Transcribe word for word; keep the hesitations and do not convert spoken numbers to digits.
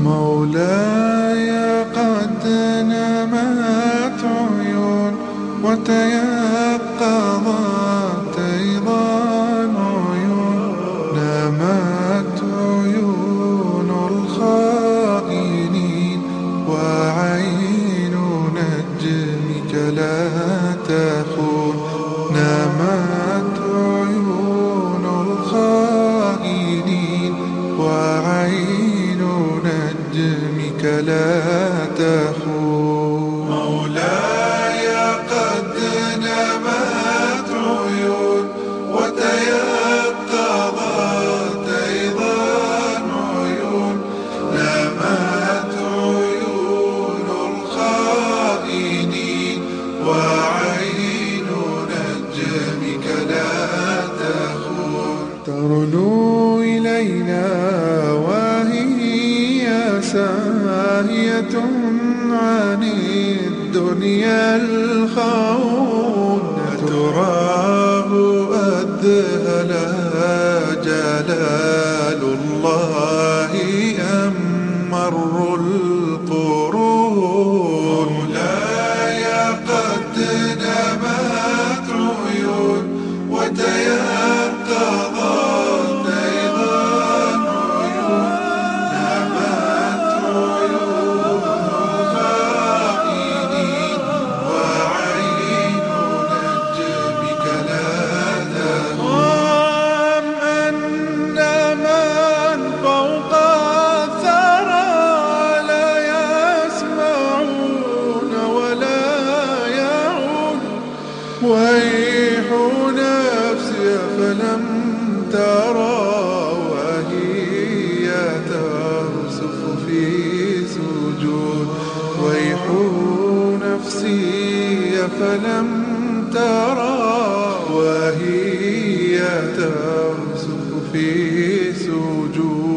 مولاي قد نمت عيون وتيقظت أيضا عيون، نمت عيون الخائنين وعين نجمك لا تخون، نمت عيون الخائنين وعين نجمك لا تخون. مولاي قد نمت عيون وتيقظت أيضا عيون، نمت عيون الخائنين وعين نجمك لا تخون. ترنو إلينا ساهية عن الدنيا الخون، تراه أذهلها جلال الله أم مر القرون. مولاي قد نمت عيون وتيقظت أيضا عيون، نمت عيون الخائنين وعين نجمك لا تخون. أن من فوق الثرى لا يسمعون ولا يعون، ويح نفسي فلم ترى وهي ترسف في سجود، ويح نفسي فلم ترى وهي ترسف في سجود.